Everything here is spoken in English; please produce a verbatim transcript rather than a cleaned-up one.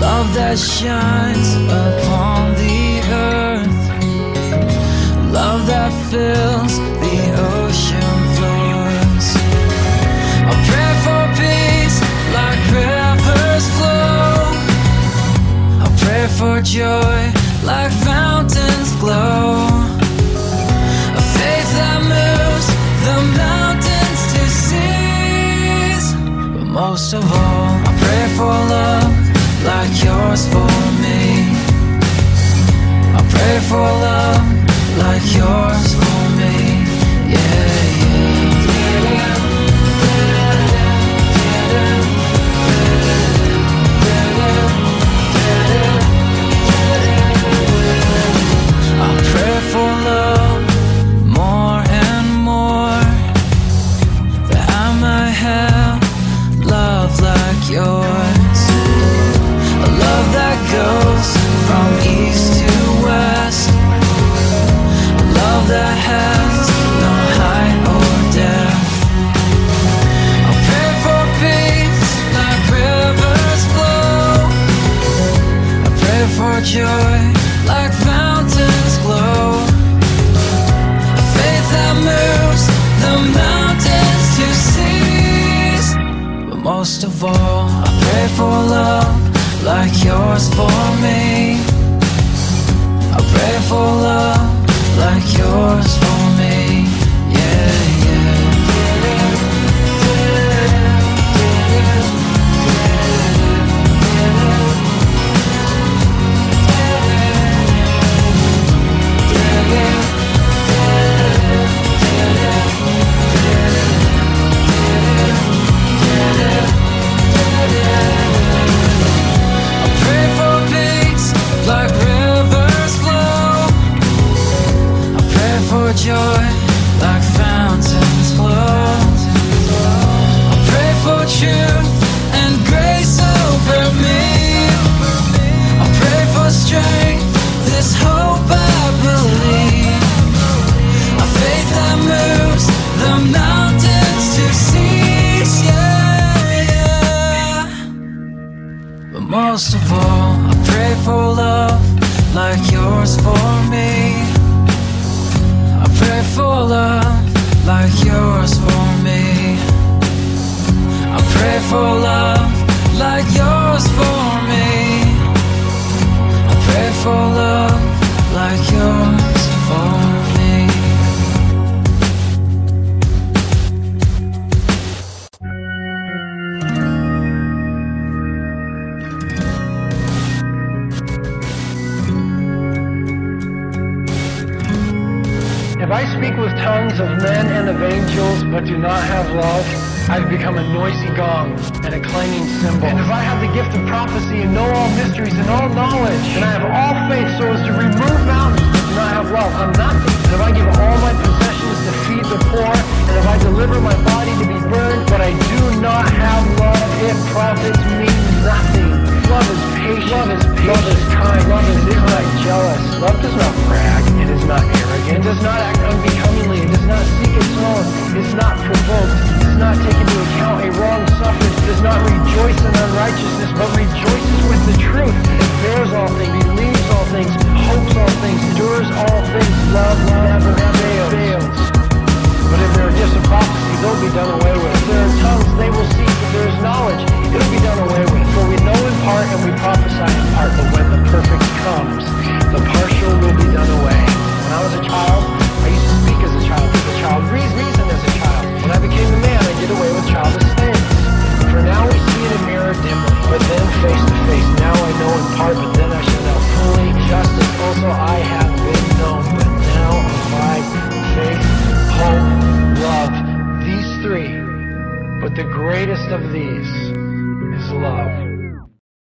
love that shines upon the earth, love that fills the ocean floors. I pray for peace like rivers flow. I pray for joy like fountains glow. A faith that moves the mountains to seas. But most of all, I pray for love like yours for me. I pray for love like yours for me. Yeah, yeah. I pray for love more and more, that I might have love like yours. A love that goes from east to west, a love that has no height or depth. I pray for peace like rivers flow. I pray for joy like fountains glow. A faith that moves the mountains to seas. But most of all, I pray for love like yours for me. I pray for love like yours for me. Yeah, yeah. Like rivers flow. I pray for joy like fountains flow. I pray for truth and grace over me. I pray for strength, this hope I believe. A faith that moves the mountains to seas. Yeah, yeah. But most of all, I pray for love like yours for me. I pray for love like yours for me. I pray for love like yours for me. I pray for love like yours for me. If I speak with tongues of men and of angels, but do not have love, I've become a noisy gong and a clanging cymbal. And if I have the gift of prophecy and know all mysteries and all knowledge, and I have all faith so as to remove mountains, but do not have love, I'm nothing. And if I give all my possessions to feed the poor, and if I deliver my body to be burned, but I do not have love, it profits me nothing. Love is patient. Love is patient. Love is kind. Love is not jealous. Love does not brag. It is not arrogant. It does not act unbecomingly. It does not seek its own. It is not provoked. It does not take into account a wrong suffered. It does not rejoice in unrighteousness, but rejoices with the truth. It bears all things, believes all things, hopes all things, endures all things. Love never fails. But if there are gifts of prophecy, they'll be done away with. If there are tongues, they will cease. If there is knowledge, it'll be done away with. For we know in part and we prophesy in part, but when the perfect comes, the partial will be done away. When I was a child, I used to speak as a child, think as a child, reason as a child. When I became a man, I did away with childish things. For now we see in a mirror dimly, but then face to face. Now I know in part, but then I shall know fully, just as also I have been known. But now abide faith, hope, love, these three. But the greatest of these is love.